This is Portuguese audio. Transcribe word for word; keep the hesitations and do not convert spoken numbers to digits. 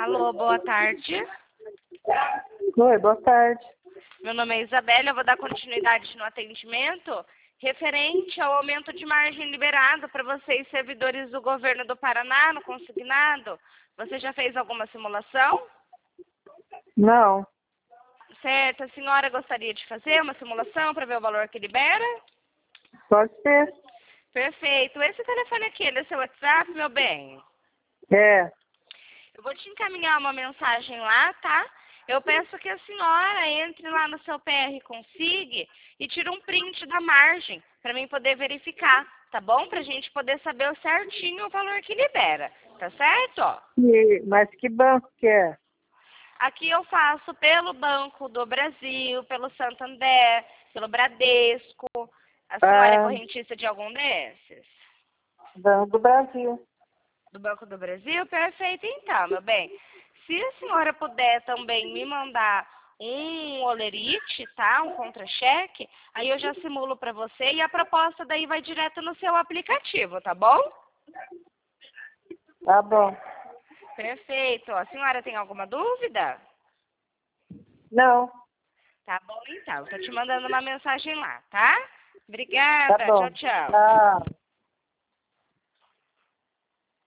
Alô, boa tarde. Oi, boa tarde. Meu nome é Isabela, eu vou dar continuidade no atendimento referente ao aumento de margem liberado para vocês, servidores do governo do Paraná, no consignado. Você já fez alguma simulação? Não, Certo, a senhora gostaria de fazer uma simulação para ver o valor que libera? pode ser. Perfeito. Esse telefone aqui, ele é seu WhatsApp, meu bem? É, Eu vou te encaminhar uma mensagem lá, tá? Eu peço que a senhora entre lá no seu P R Consig e tire um print da margem para mim poder verificar, tá bom? Pra gente poder saber certinho o valor que libera, tá certo? e, mas que banco que é? Aqui eu faço pelo Banco do Brasil, pelo Santander, pelo Bradesco. A senhora é Ah, correntista de algum desses? Banco do Brasil. Do Banco do Brasil? Perfeito, então, meu bem. Se a senhora puder também me mandar um olerite, tá? Um contra-cheque, aí eu já simulo para você e a proposta daí vai direto no seu aplicativo, tá bom? Tá bom. Perfeito. A senhora tem alguma dúvida? Não, Tá bom, então. Tô te mandando uma mensagem lá, tá? tá Obrigada. bom. Tchau, tchau. Tchau.